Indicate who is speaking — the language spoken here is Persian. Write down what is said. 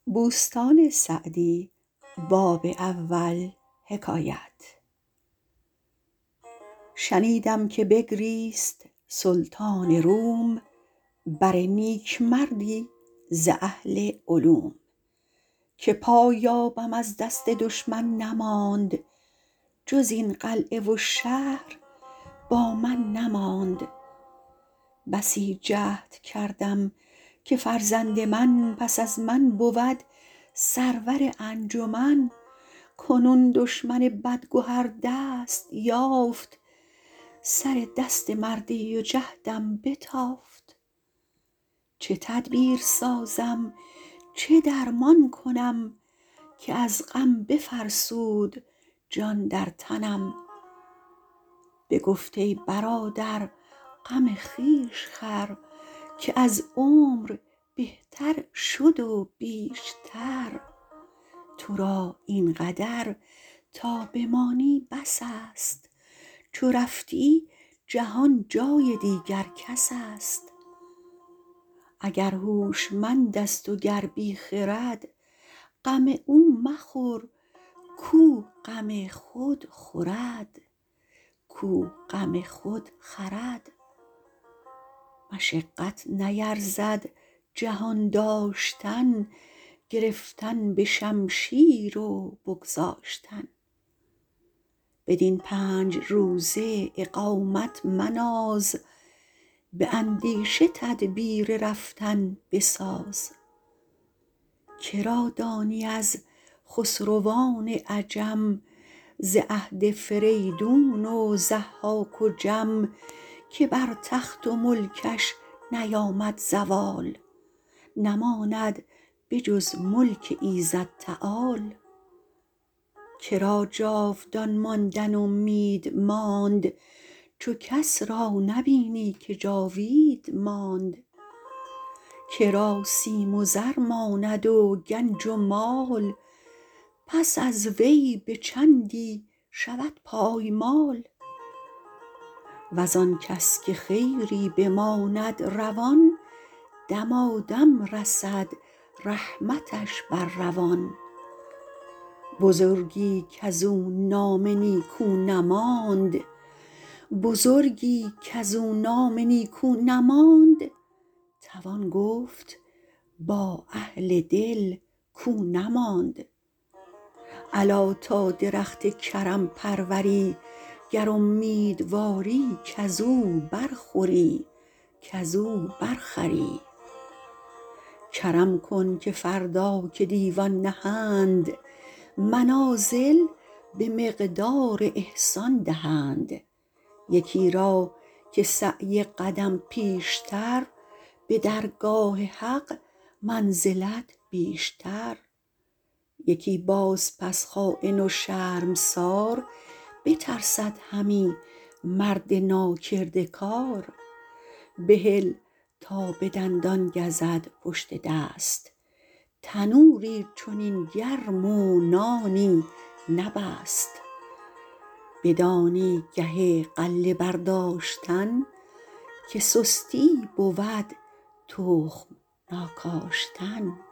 Speaker 1: شنیدم که بگریست سلطان روم بر نیکمردی ز اهل علوم، که پایابم از دست دشمن نماند، جز این قلعه و شهر با من نماند. بسی جهد کردم که فرزند من پس از من بود سرور انجمن، کنون دشمن بدگهر دست یافت، سر دست مردی و جهدم بتافت. چه تدبیر سازم چه درمان کنم، که از غم بفرسود جان در تنم. بگفت ای برادر غم خویش خور، که از عمر بهتر شد و بیشتر. تو را این قدر تا بمانی بس است، چو رفتی جهان جای دیگر کس است. اگر هوشمند است و گر بی خرد، غم او مخور کو غم خود خورد. مشقت نیرزد جهان داشتن، گرفتن به شمشیر و بگذاشتن. بدین 5 روزه اقامت مناز، به اندیشه تدبیر رفتن بساز. که را دانی از خسروان عجم، ز عهد فریدون و ضحاک و جم، که بر تخت و ملکش نیامد زوال، نماند به جز ملک ایزد تعال. که را جاودان ماندن امید ماند، چو کس را نبینی که جاوید ماند. که را سیم و زر ماند و گنج و مال، پس از وی به چندی شود پایمال. وز آن کس که خیری بماند روان، دمادم رسد رحمتش بر روان. بزرگی کز او نام نیکو نماند، توان گفت با اهل دل کو نماند. الا تا درخت کرم پروری، گر امیدواری کز او برخوری. کرم کن که فردا که دیوان نهند، منازل به مقدار احسان دهند. یکی را که سعی قدم پیشتر، به درگاه حق منزلت بیشتر. یکی باز پس خاین و شرمسار، بترسد همی مرد ناکرده کار. بهل تا به دندان گزد پشت دست، تنوری چنین گرم و نانی نبست. بدانی گه غله برداشتن، که سستی بود تخم ناکاشتن.